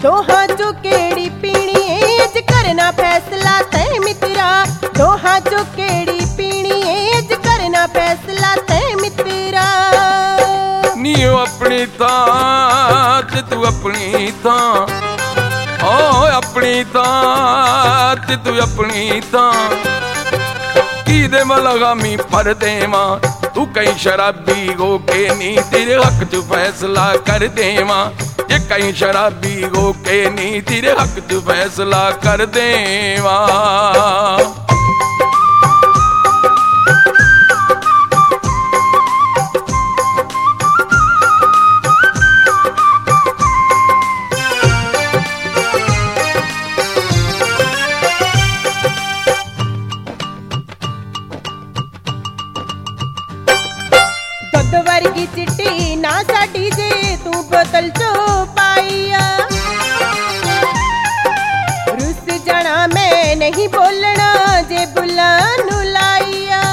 दोहां चो केड़ी पीनी है अज करना फैसला तै मित्रा। दोहां चो केड़ी पीनी है अज करना फैसला तै मित्रा। नी अपनी थां ते तू अपनी थां, ओ अपनी थां ते तू अपनी थां। किदे मलगामी पर देवां तू कहीं शराबी हो के नी तेरे हक च फैसला कर देवां। जे कहीं शराबी हो के नी तेरे हक च फैसला कर देवां। वर्गी चिट्टी ना साडी जे तू बोतल चो पाईया। रुस जाना मैं नहीं बोलना जे बुलानू लाईया।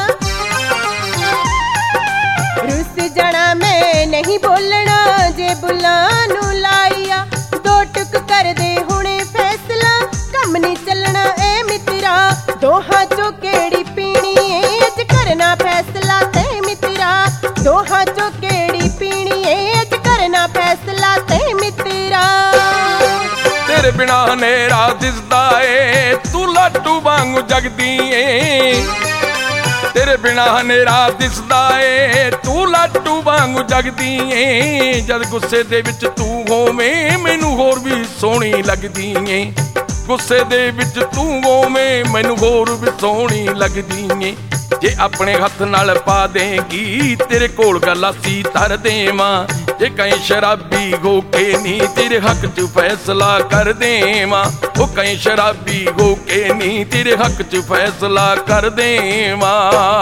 रुस जाना मैं नहीं बोलना जे बुलानू लाईया। दो टुक कर दे हुणे फैसला कम नहीं चलना ए मित्रा। दोहां चो केड़ी पीनी है अज करना फैसला ते मित्रा। दोहां चो केड़ी पीनी है अज करना फैसला ते मित्रा। तेरे बिना हनेरा दिसदा ए तू लाटू वांगू जगदी ए। तेरे बिना हनेरा दिसदा ए तू लाटू वांगू जगदी ए। जद गुस्से दे विच तू होवें मैनू होर भी सोहनी लगदी ए। गुस्से दे विच तू होवें मैनू होर भी सोहनी लगदी ए। जे अपने हथ नाल पा देगी तेरे कोल गलासी तर देवां। जे कहीं शराबी हो के नी तेरे हक च फैसला कर देवां। ओ कहीं शराबी हो के नी तेरे हक च फैसला कर देवां।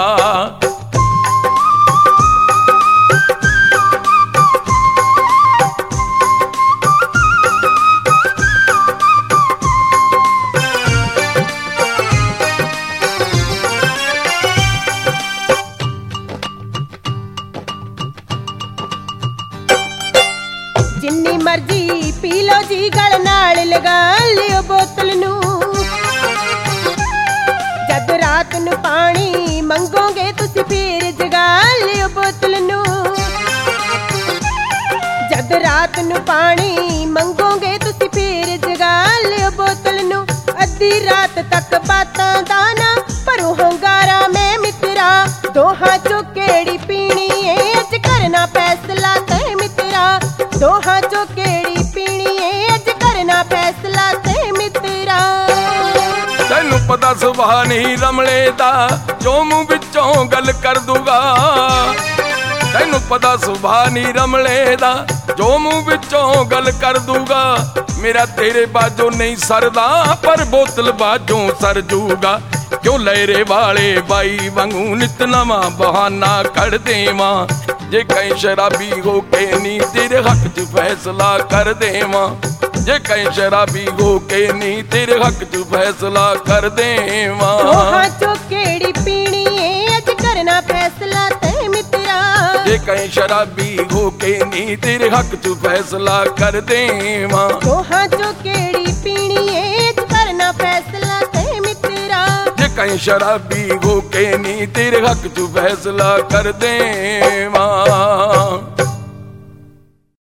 जिन्नी मर्जी पी लो जी गल नाल लगा लियो बोतल नू। जद रात नू पानी मंगोगे तुसी फिर जगा लियो बोतल नू। जद रात नू पानी मंगोगे तुसी फिर जगा लियो बोतल नू। अद्धी रात तक बातां दा ना भरो हंगारा मैं मित्रा। दोहां चो केड़ी पीनी है अज करना फैसला ते मित्रा। दोहां चो केड़ी पीनी है अज करना फैसला ते मित्रा। तैनू पता सुभाह नहीं रमले दा जो मुंह विचों गल कर दूगा। तैनू पता सुभाह नहीं रमले दा जो मुंह विचों गल कर दूगा। मेरा तेरे बाजों नहीं सरदा पर बोतल बाजों सर जूगा। क्यों लहरे वाले बाई वांगू नित नवा बहाना कर देवां। जे कहीं शराबी हो के नी तेरे हक च फैसला कर देवां। जे कहीं शराबी हो के नी तेरे हक च फैसला कर देवां। दोहां चो केड़ी पीनी है अज करना फैसला ते मित्रा। जे कहीं शराबी हो के नी तेरे हक च फैसला कर देवां। दोहां चो केड़ी पीनी है अज करना फैसला ते मित्रा। जे कहीं शराबी हो के नी तेरे हक च फैसला कर देवां।